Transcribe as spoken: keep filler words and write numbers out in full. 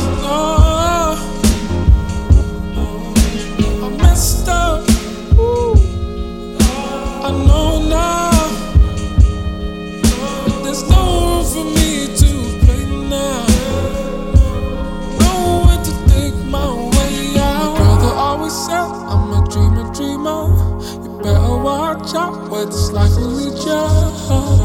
No, I messed up. Ooh. I know now, but there's no room for me to play now. Nowhere to take my way out. My brother always said I'm a dreamer, dreamer. You better watch out where this life will lead you.